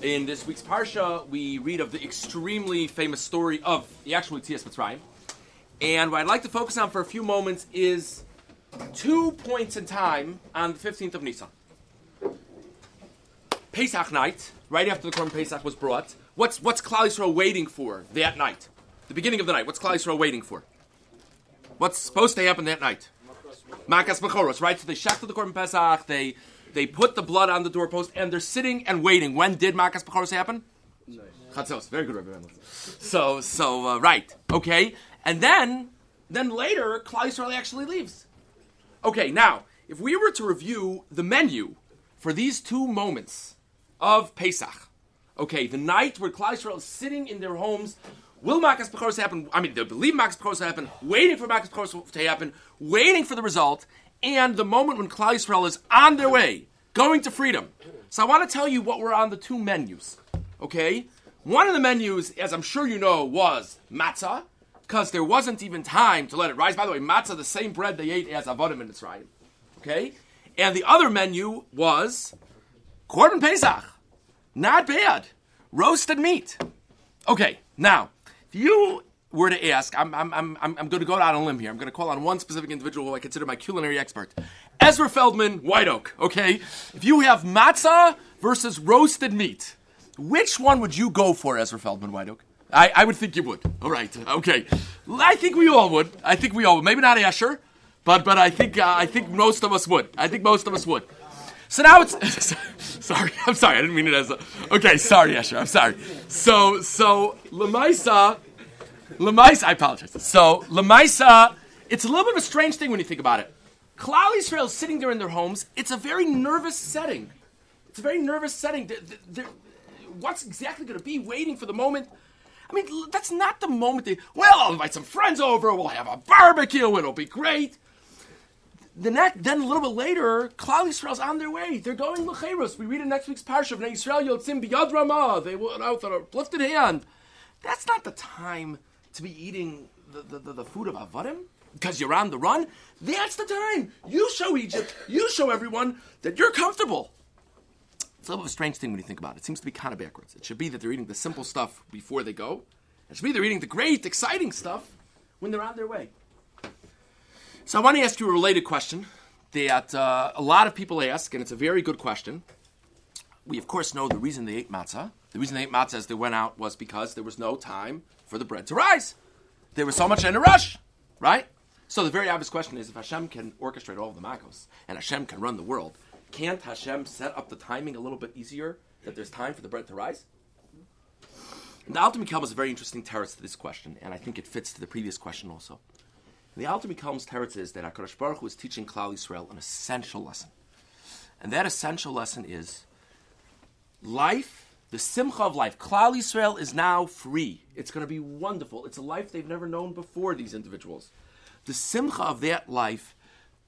In this week's Parsha, we read of the extremely famous story of the actual Yetzias Mitzrayim. And what I'd like to focus on for a few moments is 2 points in time on the 15th of Nisan. Pesach night, right after the Korban Pesach was brought, what's Klal Yisrael waiting for that night? The beginning of the night, what's Klal Yisrael waiting for? What's supposed to happen that night? Makas Bechoros, right? So they shechted the Korban Pesach, they put the blood on the doorpost, and they're sitting and waiting. When did Makas Bechoros happen? Chatzos. Very good, Rabbi Mendel. So, right. Okay. And then later, Klal Yisrael actually leaves. Okay, now, if we were to review the menu for these 2 moments of Pesach, okay, the night where Klal Yisrael is sitting in their homes, will Makas Bechoros happen? I mean, they believe Makas Bechoros will happen, waiting for Makas Bechoros to happen, waiting for the result, and the moment when Klal Yisrael is on their way, going to freedom. So I want to tell you what were on the 2 menus, okay? One of the menus, as I'm sure you know, was matzah, because there wasn't even time to let it rise. By the way, matzah, the same bread they ate as Avodim in Mitzrayim, okay? And the other menu was Korban Pesach. Not bad. Roasted meat. Okay, now, if you were to ask, I'm going to go out on a limb here. I'm going to call on one specific individual who I consider my culinary expert. Ezra Feldman, White Oak, okay? If you have matzah versus roasted meat, which one would you go for, Ezra Feldman, White Oak? I would think you would. All right, okay. I think we all would. Maybe not Asher, but I think most of us would. So now it's... sorry, I'm sorry. I didn't mean it as a... Okay, sorry, Asher. I'm sorry. So Lemaisa, I apologize. So, Lemaisa, it's a little bit of a strange thing when you think about it. Klal Yisrael is sitting there in their homes. It's a very nervous setting. What's exactly going to be waiting for the moment? I mean, that's not the moment I'll invite some friends over, we'll have a barbecue, it'll be great. Then a little bit later, Klal Yisrael's on their way. They're going l'cheiros. We read in next week's parsha of Yisrael Yotzim biyad ramah. They went out with a uplifted hand. That's not the time to be eating the food of Avodim because you're on the run. That's the time. You show Egypt. You show everyone that you're comfortable. It's a little bit of a strange thing when you think about it. It seems to be kind of backwards. It should be that they're eating the simple stuff before they go. It should be they're eating the great, exciting stuff when they're on their way. So I want to ask you a related question that a lot of people ask, and it's a very good question. We, of course, know the reason they ate matzah. The reason they ate matzah as they went out was because there was no time for the bread to rise. There was so much in a rush, right? So the very obvious question is, if Hashem can orchestrate all of the makos, and Hashem can run the world, can't Hashem set up the timing a little bit easier, that there's time for the bread to rise? And the Alter Mikelm is a very interesting teretz to this question, and I think it fits to the previous question also. And the Alter Mikelm's teretz is that HaKadosh Baruch Hu is teaching Klal Yisrael an essential lesson. And that essential lesson is life, the simcha of life. Klal Yisrael is now free. It's going to be wonderful. It's a life they've never known before, these individuals. The simcha of that life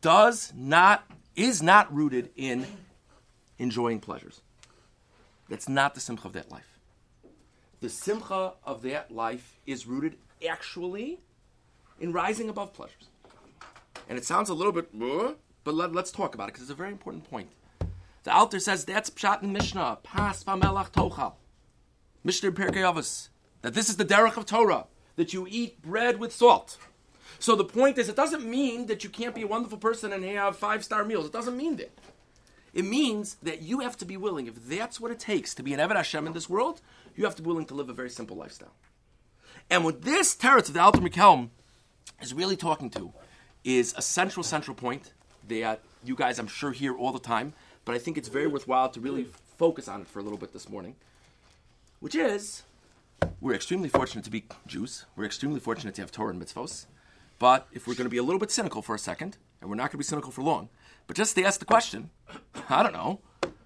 is not rooted in enjoying pleasures. That's not the simcha of that life. The simcha of that life is rooted actually in rising above pleasures. And it sounds a little bit, but let's talk about it because it's a very important point. The Alter says that's Pshat in Mishnah, Pas Vamelach Tochal. Mishnah Pirkei Avos, that this is the derech of Torah, that you eat bread with salt. So the point is, it doesn't mean that you can't be a wonderful person and have 5-star meals. It doesn't mean that. It means that you have to be willing, if that's what it takes to be an Eved Hashem in this world, you have to be willing to live a very simple lifestyle. And what this teretz of the Alter Mikelm is really talking to is a central point that you guys, I'm sure, hear all the time, but I think it's very worthwhile to really focus on it for a little bit this morning, which is, we're extremely fortunate to be Jews. We're extremely fortunate to have Torah and mitzvos. But if we're going to be a little bit cynical for a second, and we're not going to be cynical for long, but just to ask the question, I don't know,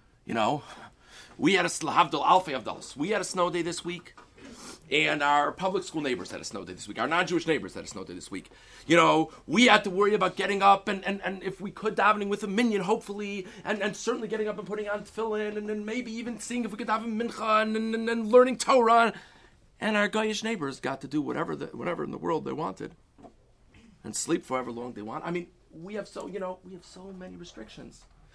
we had a Havdal Alfei Avdalos. We had a snow day this week, and our public school neighbors had a snow day this week. Our non-Jewish neighbors had a snow day this week. We had to worry about getting up and if we could, davening with a minyan, hopefully, and certainly getting up and putting on tefillin, and then maybe even seeing if we could daven mincha and learning Torah. And our Goyish neighbors got to do whatever in the world they wanted and sleep for however long they want. I mean, we have so many restrictions.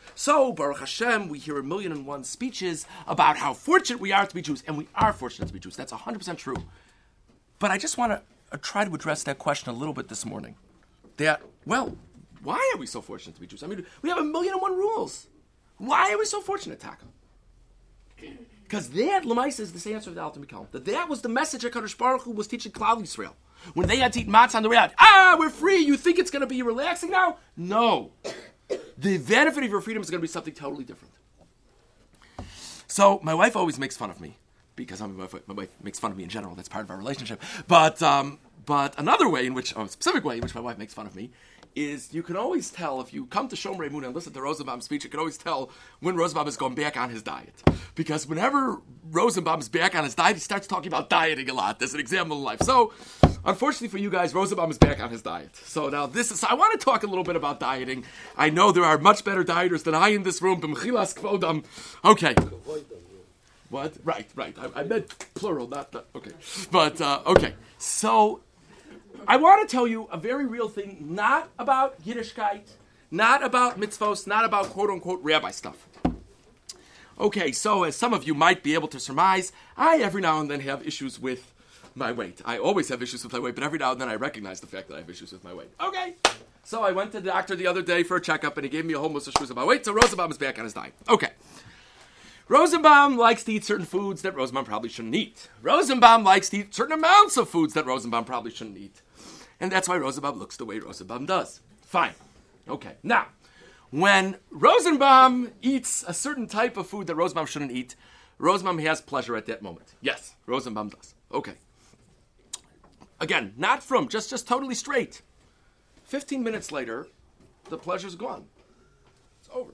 So, Baruch Hashem, we hear 1,000,001 speeches about how fortunate we are to be Jews, and we are fortunate to be Jews. That's 100% true. But I just want to try to address that question a little bit this morning. Why are we so fortunate to be Jews? I mean, we have 1,000,001 rules. Why are we so fortunate, Taka? Because that, Lamaisa, is the answer of the Alter Mikal. That was the message that HaKadosh Baruch Hu was teaching Klal Yisrael. When they had to eat matzah on the way out. We're free. You think it's going to be relaxing now? No. The benefit of your freedom is going to be something totally different. So my wife always makes fun of me. Because my wife makes fun of me in general. That's part of our relationship. But another way a specific way in which my wife makes fun of me, is you can always tell, if you come to Shomrei Emunah and listen to Rosenbaum's speech, you can always tell when Rosenbaum has gone back on his diet. Because whenever Rosenbaum's back on his diet, he starts talking about dieting a lot. There's an example in life. So, unfortunately for you guys, Rosenbaum is back on his diet. So now I want to talk a little bit about dieting. I know there are much better dieters than I in this room. B'mchilas kvodam. Okay. What? Right. I meant plural, not okay. But, okay. So, I want to tell you a very real thing, not about Yiddishkeit, not about mitzvos, not about quote-unquote rabbi stuff. Okay, so as some of you might be able to surmise, I every now and then have issues with my weight. I always have issues with my weight, but every now and then I recognize the fact that I have issues with my weight. Okay, so I went to the doctor the other day for a checkup, and he gave me a whole list of issues about weight, so Rosenbaum is back on his diet. Okay. Rosenbaum likes to eat certain foods that Rosenbaum probably shouldn't eat. Rosenbaum likes to eat certain amounts of foods that Rosenbaum probably shouldn't eat. And that's why Rosenbaum looks the way Rosenbaum does. Fine. Okay. Now, when Rosenbaum eats a certain type of food that Rosenbaum shouldn't eat, Rosenbaum has pleasure at that moment. Yes, Rosenbaum does. Okay. Again, not from, just totally straight. 15 minutes later, the pleasure's gone. It's over.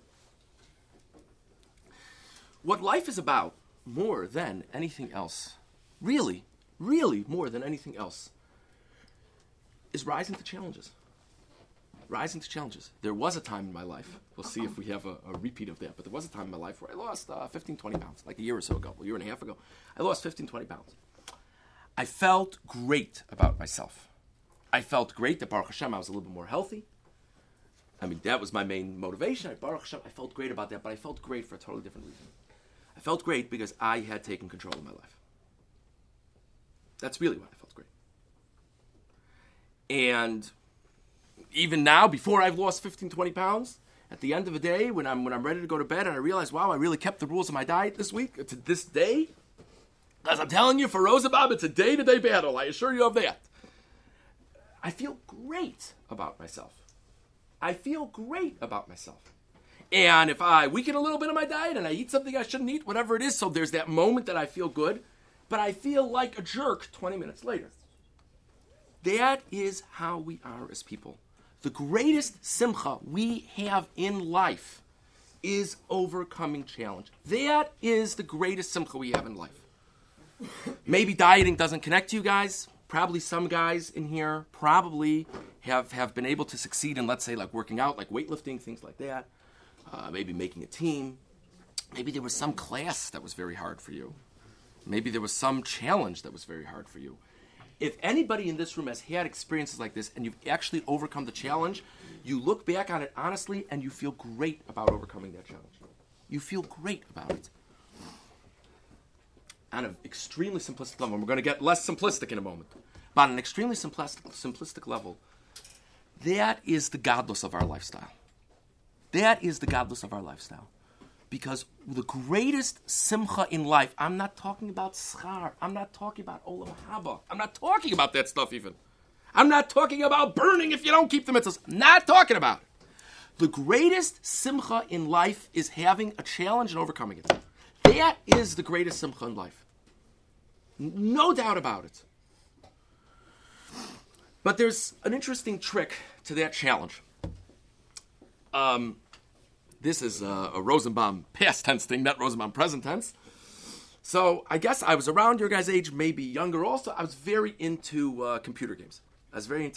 What life is about, more than anything else, really more than anything else, is rising to challenges. Rising to challenges. There was a time in my life, we'll see if we have a repeat of that, but there was a time in my life where I lost 15, 20 pounds, like a year or so ago, a year and a half ago. I lost 15, 20 pounds. I felt great about myself. I felt great that Baruch Hashem, I was a little bit more healthy. I mean, that was my main motivation. Baruch Hashem, I felt great about that, but I felt great for a totally different reason. I felt great because I had taken control of my life. That's really why I felt great. And even now, before I've lost 15, 20 pounds, at the end of the day, when I'm ready to go to bed and I realize, wow, I really kept the rules of my diet this week, to this day, as I'm telling you, for Rosenbaum, it's a day-to-day battle. I assure you of that. I feel great about myself. And if I weaken a little bit of my diet and I eat something I shouldn't eat, whatever it is, so there's that moment that I feel good, but I feel like a jerk 20 minutes later. That is how we are as people. The greatest simcha we have in life is overcoming challenge. That is the greatest simcha we have in life. Maybe dieting doesn't connect to you guys. Probably some guys in here probably have been able to succeed in, let's say, like working out, like weightlifting, things like that. Maybe making a team. Maybe there was some class that was very hard for you. Maybe there was some challenge that was very hard for you. If anybody in this room has had experiences like this and you've actually overcome the challenge, you look back on it honestly and you feel great about overcoming that challenge. You feel great about it. On an extremely simplistic level, and we're going to get less simplistic in a moment, but on an extremely simplistic level, that is the godless of our lifestyle. That is the godless of our lifestyle. Because the greatest simcha in life, I'm not talking about schar, I'm not talking about olam haba, I'm not talking about that stuff even. I'm not talking about burning if you don't keep the mitzvahs. I'm not talking about it. The greatest simcha in life is having a challenge and overcoming it. That is the greatest simcha in life. No doubt about it. But there's an interesting trick to that challenge. This is a Rosenbaum past tense thing, not Rosenbaum present tense. So I guess I was around your guys' age, maybe younger also. I was very into computer games. I was very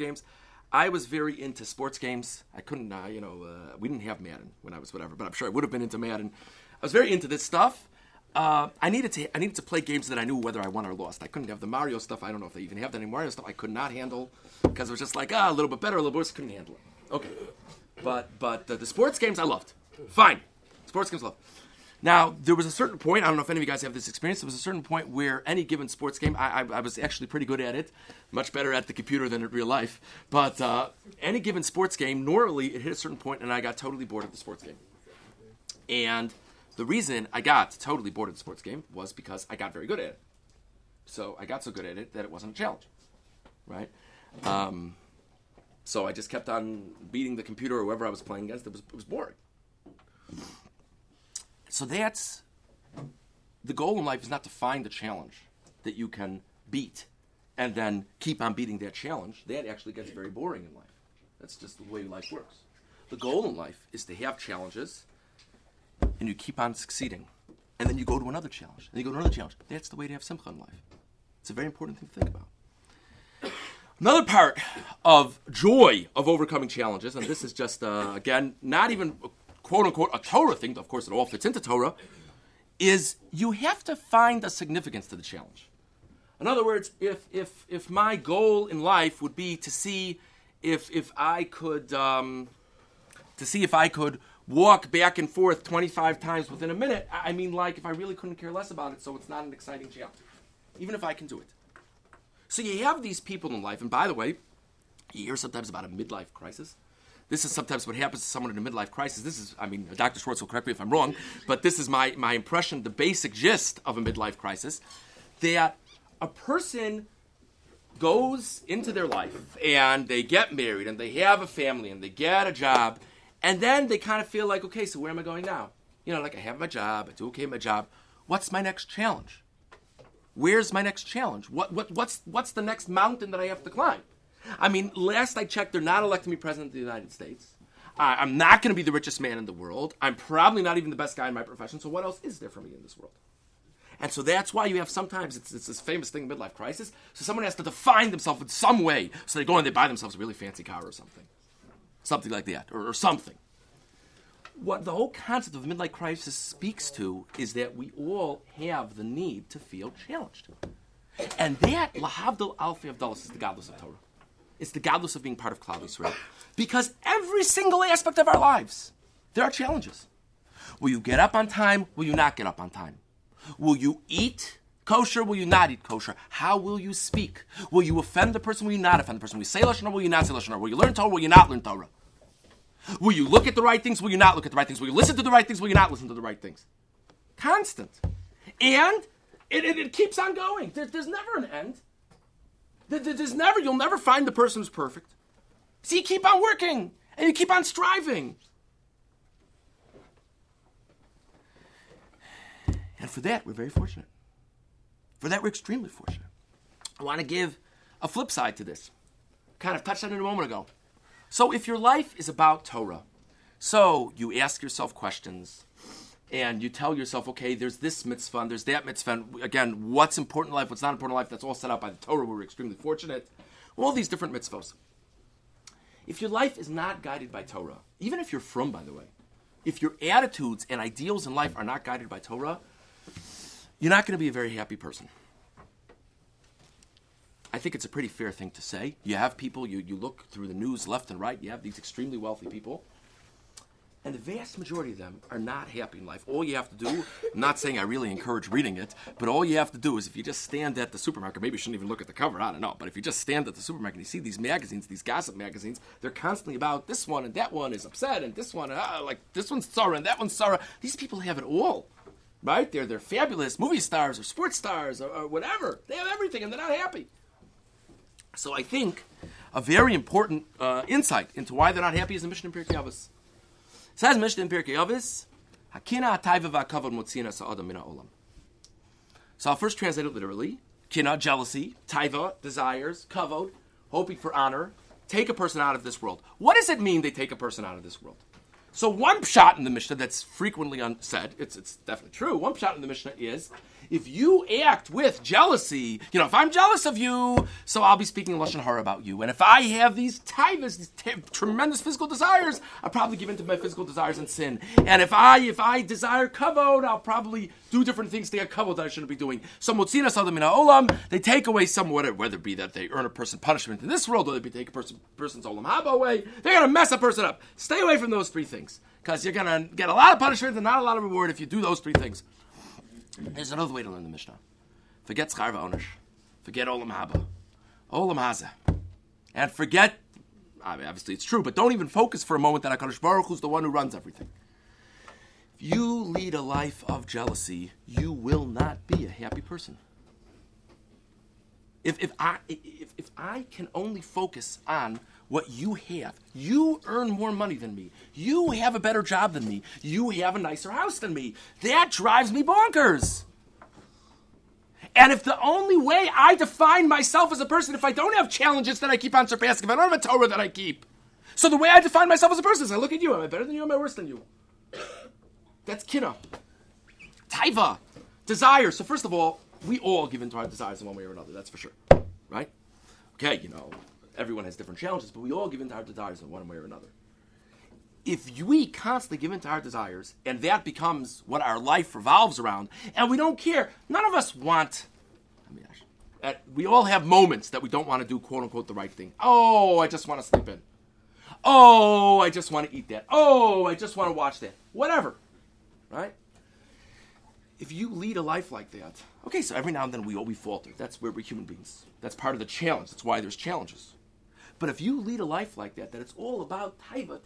into sports games. I couldn't, we didn't have Madden when I was whatever, but I'm sure I would have been into Madden. I was very into this stuff. I needed to play games that I knew whether I won or lost. I couldn't have the Mario stuff. I don't know if they even have that any Mario stuff. I could not handle because it was just like, a little bit better, a little worse. Couldn't handle it. Okay. But the sports games I loved. Fine. Sports games love. Now, there was a certain point, I don't know if any of you guys have this experience, there was a certain point where any given sports game, I was actually pretty good at it, much better at the computer than in real life, but any given sports game, normally it hit a certain point and I got totally bored of the sports game. And the reason I got totally bored of the sports game was because I got very good at it. So I got so good at it that it wasn't a challenge, right? So I just kept on beating the computer or whoever I was playing against. It was boring. So that's the goal in life, is not to find a challenge that you can beat and then keep on beating that challenge. That actually gets very boring in life. That's just the way life works. The goal in life is to have challenges and you keep on succeeding. And then you go to another challenge and you go to another challenge. That's the way to have simcha in life. It's a very important thing to think about. Another part of joy of overcoming challenges, and this is just, again, not even quote-unquote a Torah thing, of course it all fits into Torah, is you have to find a significance to the challenge. In other words, if my goal in life would be to see if I could walk back and forth 25 times within a minute, I mean, like, if I really couldn't care less about it, so it's not an exciting challenge, even if I can do it. So you have these people in life, and by the way, you hear sometimes about a midlife crisis. This is sometimes what happens to someone in a midlife crisis. This is, I mean, Dr. Schwartz will correct me if I'm wrong, but this is my impression, the basic gist of a midlife crisis, that a person goes into their life and they get married and they have a family and they get a job, and then they kind of feel like, okay, so where am I going now? You know, like, I have my job, I do okay at my job. What's my next challenge? Where's my next challenge? What's the next mountain that I have to climb? I mean, last I checked, they're not electing me president of the United States. I'm not going to be the richest man in the world. I'm probably not even the best guy in my profession. So what else is there for me in this world? And so that's why you have sometimes, it's this famous thing, midlife crisis. So someone has to define themselves in some way. So they go and they buy themselves a really fancy car or something. Something like that, or something. What the whole concept of midlife crisis speaks to is that we all have the need to feel challenged. And that, lahavdil alfi avdalos, is the godless of Torah. It's the godless of being part of Klal Yisrael. Because every single aspect of our lives, there are challenges. Will you get up on time? Will you not get up on time? Will you eat kosher? Will you not eat kosher? How will you speak? Will you offend the person? Will you not offend the person? Will you say Lashon Hara? Will you not say Lashon Hara? Will you learn Torah? Will you not learn Torah? Will you look at the right things? Will you not look at the right things? Will you listen to the right things? Will you not listen to the right things? Constant. And it keeps on going. There's never an end. You'll never find the person who's perfect. So you keep on working, and you keep on striving. And for that, we're very fortunate. For that, we're extremely fortunate. I want to give a flip side to this. Kind of touched on it a moment ago. So if your life is about Torah, so you ask yourself questions, and you tell yourself, okay, there's this mitzvah, and there's that mitzvah, and again, what's important in life, what's not important in life, that's all set out by the Torah, we're extremely fortunate. All these different mitzvahs. If your life is not guided by Torah, even if you're from, by the way, if your attitudes and ideals in life are not guided by Torah, you're not going to be a very happy person. I think it's a pretty fair thing to say. You have people, you look through the news left and right, you have these extremely wealthy people, and the vast majority of them are not happy in life. All you have to do, I'm not saying I really encourage reading it, but all you have to do is if you just stand at the supermarket, maybe you shouldn't even look at the cover, I don't know, but if you just stand at the supermarket and you see these magazines, these gossip magazines, they're constantly about this one and that one is upset and this one, like this one's sorrow and that one's sorrow. These people have it all, right? They're fabulous movie stars or sports stars or whatever. They have everything and they're not happy. So I think a very important insight into why they're not happy is the Mishnah in Pirkei Avos. It says Mishnah in Pirkei Avos, Hakina hatayva v'akavod motzina sa'adam min ha'olam. So I'll first translate it literally. Kina, jealousy. Taiva, desires. Kavod, hoping for honor. Take a person out of this world. What does it mean they take a person out of this world? So one pshat in the Mishnah that's frequently said, it's definitely true, one pshat in the Mishnah is, if you act with jealousy, if I'm jealous of you, so I'll be speaking Lashon Hara about you. And if I have these taivas, these tremendous physical desires, I'll probably give in to my physical desires and sin. And if I desire kavod, I'll probably do different things to get kavod that I shouldn't be doing. So motzina sadam min ha'olam, they take away some, whether it be that they earn a person punishment in this world, or they take a person's olam haba away, they're going to mess a person up. Stay away from those three things. because you're going to get a lot of punishment and not a lot of reward if you do those three things. There's another way to learn the Mishnah. Forget Schar V'Onesh. Forget Olam Haba. Olam Hazeh. And forget, obviously it's true, but don't even focus for a moment that HaKadosh Baruch Hu is the one who runs everything. If you lead a life of jealousy, you will not be a happy person. If I can only focus on what you have, you earn more money than me, you have a better job than me, you have a nicer house than me, that drives me bonkers. And if the only way I define myself as a person, if I don't have challenges that I keep on surpassing, if I don't have a Torah that I keep, so the way I define myself as a person is I look at you, am I better than you, am I worse than you? That's kinna. Taiva. Desire. So first of all, we all give in to our desires in one way or another, that's for sure. Right? Okay, everyone has different challenges, but we all give in to our desires in one way or another. If we constantly give in to our desires, and that becomes what our life revolves around, and we don't care, none of us want, we all have moments that we don't want to do, quote-unquote, the right thing. Oh, I just want to sleep in. Oh, I just want to eat that. Oh, I just want to watch that. Whatever. Right? If you lead a life like that, okay, so every now and then we falter. That's where we're human beings. That's part of the challenge. That's why there's challenges. But if you lead a life like that it's all about taiva,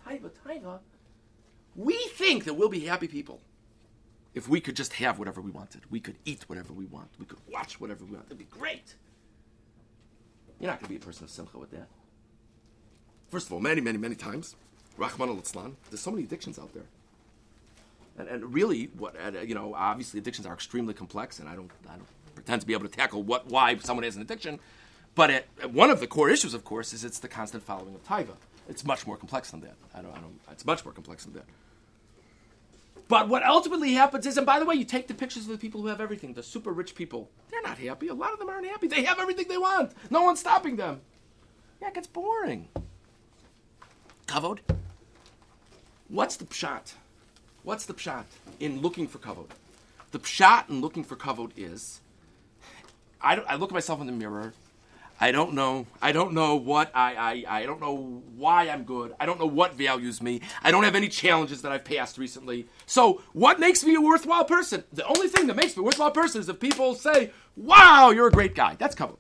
we think that we'll be happy people if we could just have whatever we wanted. We could eat whatever we want. We could watch whatever we want. It'd be great. You're not going to be a person of simcha with that. First of all, many, many, many times, Rahman al-Islam, there's so many addictions out there. And really, obviously addictions are extremely complex, and I don't pretend to be able to tackle why someone has an addiction. But one of the core issues, of course, is it's the constant following of taiva. It's much more complex than that. It's much more complex than that. But what ultimately happens is, and by the way, you take the pictures of the people who have everything, the super rich people, they're not happy. A lot of them aren't happy. They have everything they want. No one's stopping them. Yeah, it gets boring. Kavod? What's the pshat? What's the pshat in looking for kavod? The pshat in looking for kavod is, I look at myself in the mirror. I don't know what I don't know why I'm good. I don't know what values me. I don't have any challenges that I've passed recently. So what makes me a worthwhile person? The only thing that makes me a worthwhile person is if people say, wow, you're a great guy. That's kavod.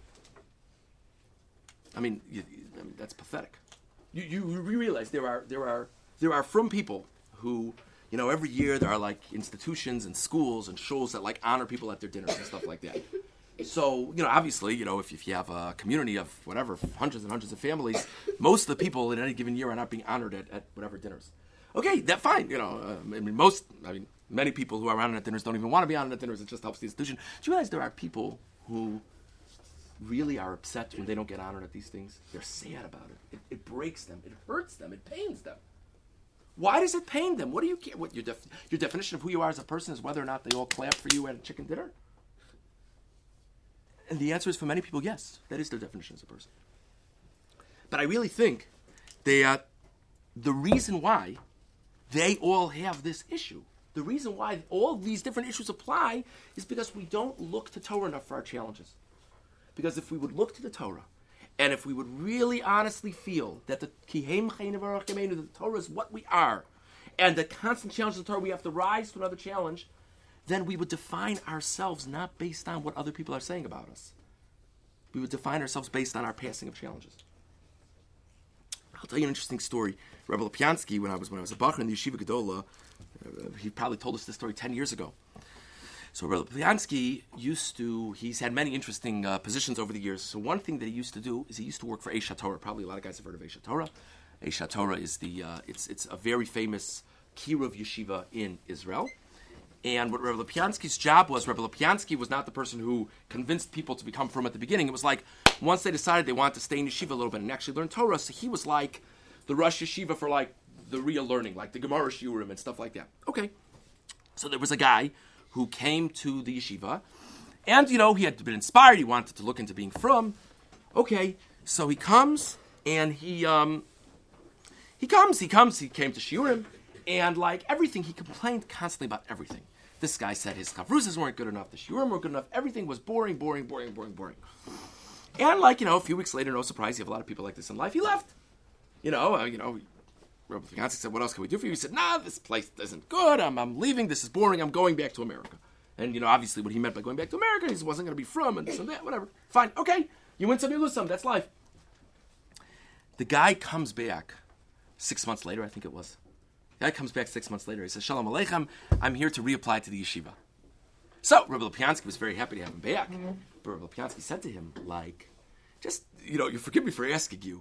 That's pathetic. You realize there are from people who, every year there are like institutions and schools and shuls that like honor people at their dinners and stuff like that. So, obviously, if you have a community of whatever, hundreds and hundreds of families, most of the people in any given year are not being honored at whatever dinners. Okay, that's fine. Many people who are honored at dinners don't even want to be honored at dinners. It just helps the institution. Do you realize there are people who really are upset when they don't get honored at these things? They're sad about it. It breaks them. It hurts them. It pains them. Why does it pain them? What do you care? What your definition of who you are as a person is whether or not they all clap for you at a chicken dinner? And the answer is for many people, yes. That is their definition as a person. But I really think that the reason why they all have this issue, the reason why all these different issues apply is because we don't look to Torah enough for our challenges. Because if we would look to the Torah, and if we would really honestly feel that the Torah is what we are, and the constant challenge of the Torah, we have to rise to another challenge, then we would define ourselves not based on what other people are saying about us. We would define ourselves based on our passing of challenges. I'll tell you an interesting story. Rebbe Lopiansky, when I was a bacher in the Yeshiva Gedola, he probably told us this story 10 years ago. So Rebbe Lopiansky he's had many interesting positions over the years. So one thing that he used to do is he used to work for Eish HaTorah. Probably a lot of guys have heard of Eish HaTorah. Eish HaTorah is it's a very famous kiruv yeshiva in Israel. And what Rebbe Lopiansky's job was not the person who convinced people to become from at the beginning. It was like, once they decided they wanted to stay in yeshiva a little bit and actually learn Torah, so he was like the Rosh Yeshiva for like the real learning, like the Gemara Shiurim and stuff like that. Okay. So there was a guy who came to the yeshiva, and, he had been inspired, he wanted to look into being from. Okay. So he comes, and he came to Shiurim, and like everything, he complained constantly about everything. This guy said his kavruzas weren't good enough, the shiurim weren't good enough, everything was boring. And a few weeks later, no surprise, you have a lot of people like this in life, he left. Rabbi Piansky said, what else can we do for you? He said, nah, this place isn't good. I'm leaving. This is boring. I'm going back to America. And, obviously what he meant by going back to America, he wasn't going to be from and this and that, whatever. Fine. Okay. You win some, you lose some. That's life. The guy comes back 6 months later, I think it was. The guy comes back 6 months later. He says, Shalom Aleichem, I'm here to reapply to the yeshiva. So Rabbi Lopiansky was very happy to have him back. But Rabbi Lopiansky said to him, just, you forgive me for asking you,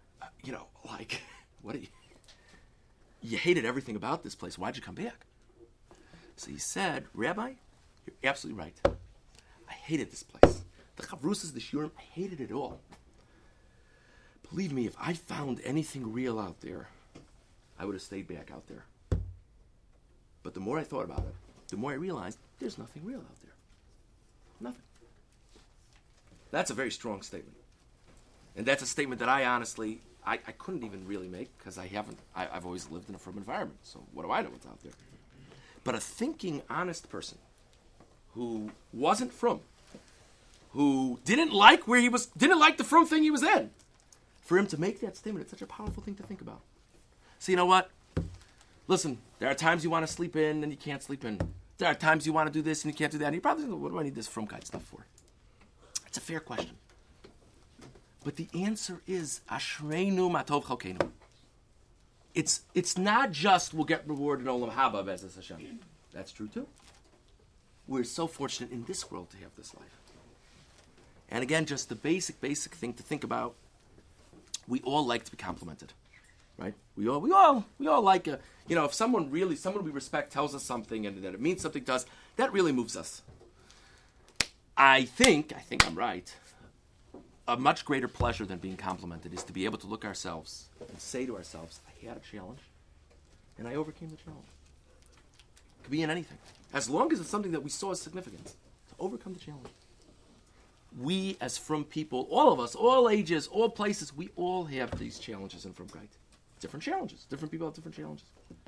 what do you hated everything about this place. Why'd you come back? So he said, Rabbi, you're absolutely right. I hated this place. The chavrusas, the shiurim, I hated it all. Believe me, if I found anything real out there, I would have stayed back out there. But the more I thought about it, the more I realized there's nothing real out there. Nothing. That's a very strong statement. And that's a statement that I honestly, I couldn't even really make because I've always lived in a frum environment. So what do I know what's out there? But a thinking, honest person who wasn't frum, who didn't like the frum thing he was in, for him to make that statement, it's such a powerful thing to think about. So you know what? Listen, there are times you want to sleep in and you can't sleep in. There are times you want to do this and you can't do that. And you probably think, what do I need this frum guide stuff for? It's a fair question. But the answer is, Ashreinu matov chalkeinu. It's not just we'll get rewarded in Olam Haba, Be'ezus Hashem. That's true too. We're so fortunate in this world to have this life. And again, just the basic thing to think about, we all like to be complimented. Right? We all like if someone we respect tells us something and that it means something to us, that really moves us. I think I'm right. A much greater pleasure than being complimented is to be able to look ourselves and say to ourselves, I had a challenge and I overcame the challenge. It could be in anything. As long as it's something that we saw as significant, to overcome the challenge. We as frum people, all of us, all ages, all places, we all have these challenges in frumkeit. Different challenges. Different people have different challenges.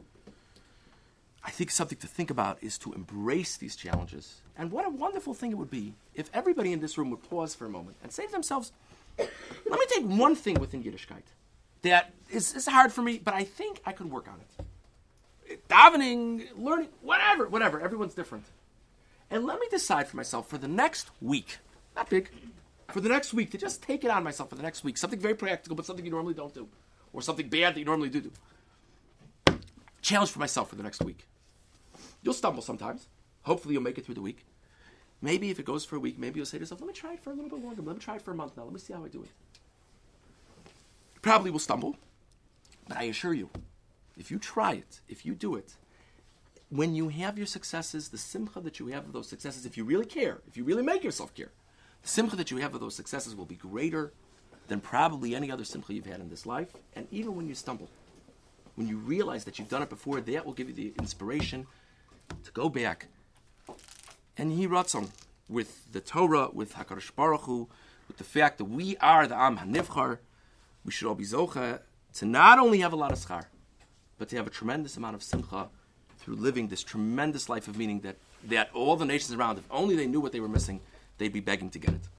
I think something to think about is to embrace these challenges. And what a wonderful thing it would be if everybody in this room would pause for a moment and say to themselves, let me take one thing within Yiddishkeit that is hard for me, but I think I could work on it. Davening, learning, whatever. Everyone's different. And let me decide for myself for the next week, not big, for the next week, to just take it on myself for the next week. Something very practical, but something you normally don't do. Or something bad that you normally do. Challenge for myself for the next week. You'll stumble sometimes. Hopefully you'll make it through the week. Maybe if it goes for a week, maybe you'll say to yourself, let me try it for a little bit longer. Let me try it for a month now. Let me see how I do it. You probably will stumble. But I assure you, if you try it, if you do it, when you have your successes, the simcha that you have of those successes, if you really care, if you really make yourself care, the simcha that you have of those successes will be greater than probably any other simcha you've had in this life. And even when you stumble, when you realize that you've done it before, that will give you the inspiration to go back and Yehi Ratzon with the Torah, with HaKadosh Baruch Hu, with the fact that we are the Am HaNivchar. We should all be zocha to not only have a lot of schar, but to have a tremendous amount of simcha through living this tremendous life of meaning that all the nations around, if only they knew what they were missing, they'd be begging to get it.